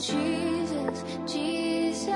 Jesus, Jesus.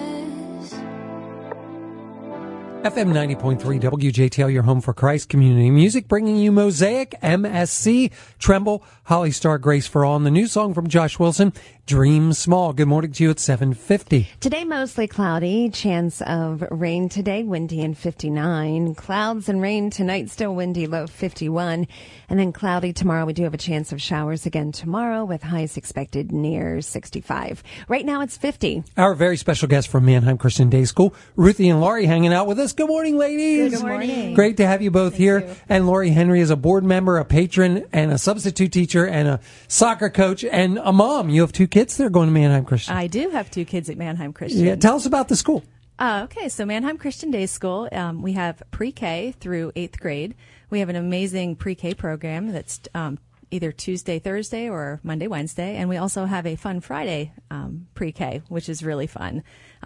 FM 90.3 WJTL, your home for Christ Community Music, bringing you Mosaic, MSC, Tremble, Holly Star, Grace for All, and the new song from Josh Wilson, Dream Small. Good morning to you at 7:50. Today, mostly cloudy. Chance of rain today, windy and 59. Clouds and rain tonight, still windy, low 51. And then cloudy tomorrow. We do have a chance of showers again tomorrow with highs expected near 65. Right now, it's 50. Our very special guest from Manheim Christian Day School, Ruthie and Laurie, hanging out with us. Good morning, ladies. Good morning. Great to have you both here. And Laurie Henry is a board member, a patron, and a substitute teacher, and a soccer coach, and a mom. You have two kids that are going to Manheim Christian. I do have two kids at Manheim Christian. Yeah, tell us about the school. Okay, so Manheim Christian Day School, we have pre-K through 8th grade. We have an amazing pre-K program that's either Tuesday, Thursday, or Monday, Wednesday. And we also have a Fun Friday pre-K, which is really fun.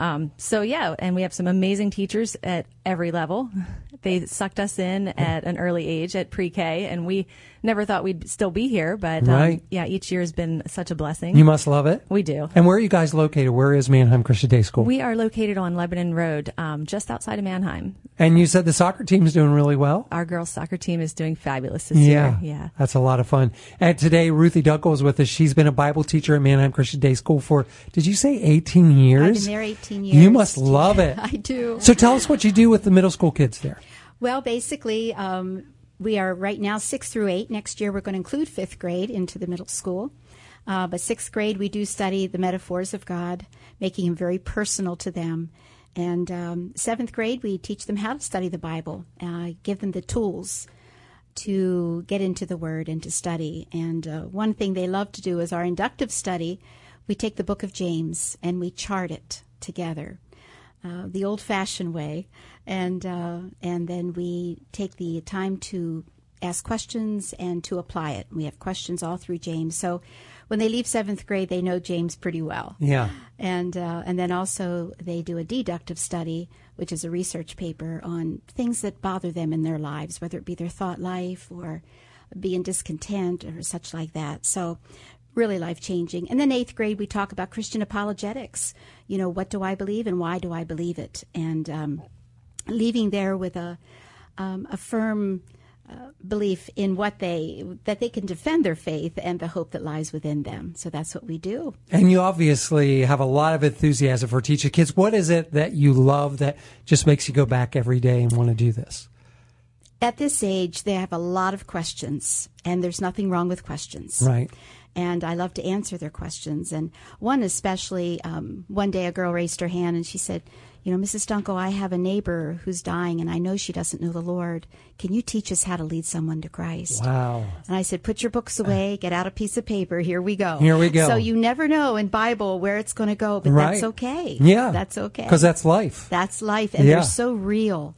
And we have some amazing teachers at every level. They sucked us in at an early age at pre-K, and we never thought we'd still be here. But each year has been such a blessing. You must love it. We do. And where are you guys located? Where is Manheim Christian Day School? We are located on Lebanon Road, just outside of Manheim. And you said the soccer team is doing really well? Our girls' soccer team is doing fabulous this year. Yeah. That's a lot of fun. And today, Ruthie Dunkel is with us. She's been a Bible teacher at Manheim Christian Day School for, did you say 18 years? I've been there 18 years. You must love it. I do. So tell us what you do with the middle school kids there. Well, basically, we are right now 6 through 8. Next year, we're going to include 5th grade into the middle school. But 6th grade, we do study the metaphors of God, making them very personal to them. And 7th grade, we teach them how to study the Bible, give them the tools to get into the Word and to study. And one thing they love to do is our inductive study. We take the book of James and we chart it together, the old-fashioned way. And then we take the time to ask questions and to apply it. We have questions all through James. So when they leave 7th grade, they know James pretty well. Yeah. And then also they do a deductive study, which is a research paper on things that bother them in their lives, whether it be their thought life or being discontent or such like that. So really life-changing. And then 8th grade, we talk about Christian apologetics. You know, what do I believe and why do I believe it? And leaving there with a firm belief in that they can defend their faith and the hope that lies within them. So that's what we do. And you obviously have a lot of enthusiasm for teaching kids. What is it that you love that just makes you go back every day and want to do this? At this age, they have a lot of questions, and there's nothing wrong with questions. Right. And I love to answer their questions. And one especially, one day a girl raised her hand and she said, you know, Mrs. Dunkel, I have a neighbor who's dying and I know she doesn't know the Lord. Can you teach us how to lead someone to Christ? Wow. And I said, put your books away, get out a piece of paper. Here we go. Here we go. So you never know in Bible where it's going to go, but right. That's okay. Yeah. That's okay. Because that's life. That's life. And they're so real.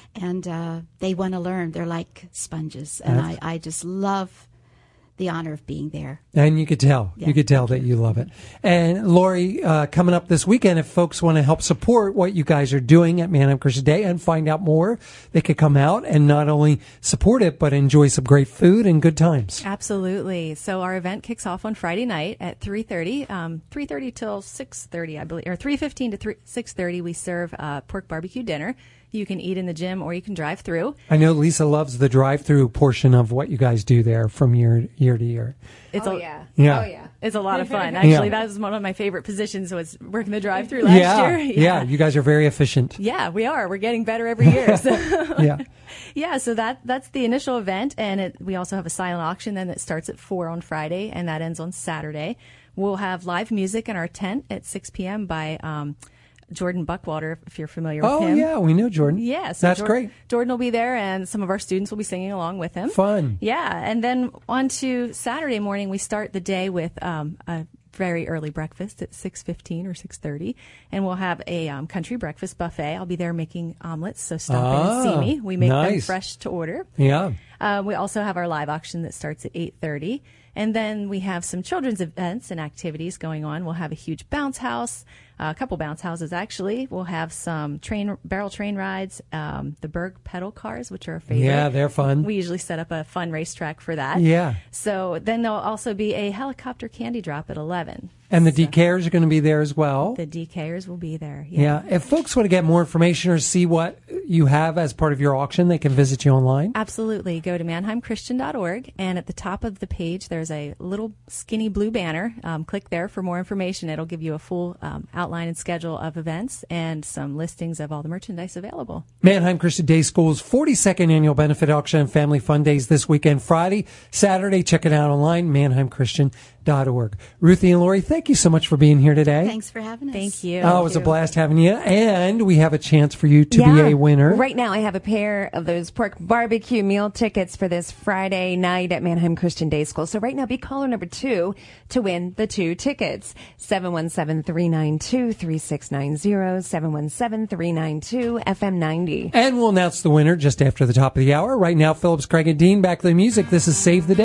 And they want to learn. They're like sponges. And I just love the honor of being there. And you could tell. Yeah, you could tell that you love it. And Laurie, coming up this weekend, if folks want to help support what you guys are doing at Manheim Christian Day and find out more, they could come out and not only support it, but enjoy some great food and good times. Absolutely. So our event kicks off on Friday night at 3:30, 3:30 till 6:30, I believe, or 3:15 to 6:30. We serve pork barbecue dinner. You can eat in the gym or you can drive through. I know Lisa loves the drive-through portion of what you guys do there from year to year. It's Yeah. It's a lot of fun. Actually, that was one of my favorite positions, was working the drive-through last year. Yeah, you guys are very efficient. Yeah, we are. We're getting better every year. So. Yeah. So that's the initial event, and we also have a silent auction then that starts at 4 on Friday, and that ends on Saturday. We'll have live music in our tent at 6 p.m. by Jordan Buckwalter, if you're familiar with him. Oh, yeah, we know Jordan. Yeah. So that's great. Jordan will be there, and some of our students will be singing along with him. Fun. Yeah. And then on to Saturday morning, we start the day with a very early breakfast at 6:15 or 6:30, and we'll have a country breakfast buffet. I'll be there making omelets, so stop in and see me. We make them fresh to order. Yeah. We also have our live auction that starts at 8:30. And then we have some children's events and activities going on. We'll have a huge bounce house, a couple bounce houses actually. We'll have some barrel train rides, the Berg pedal cars, which are a favorite. Yeah, they're fun. We usually set up a fun racetrack for that. Yeah. So then there'll also be a helicopter candy drop at 11. And the DKers are going to be there as well. The DKers will be there. Yeah. If folks want to get more information or see what you have as part of your auction, they can visit you online. Absolutely. Go to MannheimChristian.org, and at the top of the page, there's a little skinny blue banner. Click there for more information. It'll give you a full outline and schedule of events and some listings of all the merchandise available. Mannheim Christian Day School's 42nd annual benefit auction and family fun days this weekend, Friday, Saturday. Check it out online, MannheimChristian.org. Ruthie and Lori, thank you so much for being here today. Thanks for having us. Thank you. Oh, it was a blast having you. And we have a chance for you to be a winner. Right now, I have a pair of those pork barbecue meal tickets for this Friday night at Mannheim Christian Day School. So right now, be caller number 2 to win the 2 tickets. 717-392-3690, 717-392-FM90. And we'll announce the winner just after the top of the hour. Right now, Phillips, Craig, and Dean, back to the music. This is Save the Day.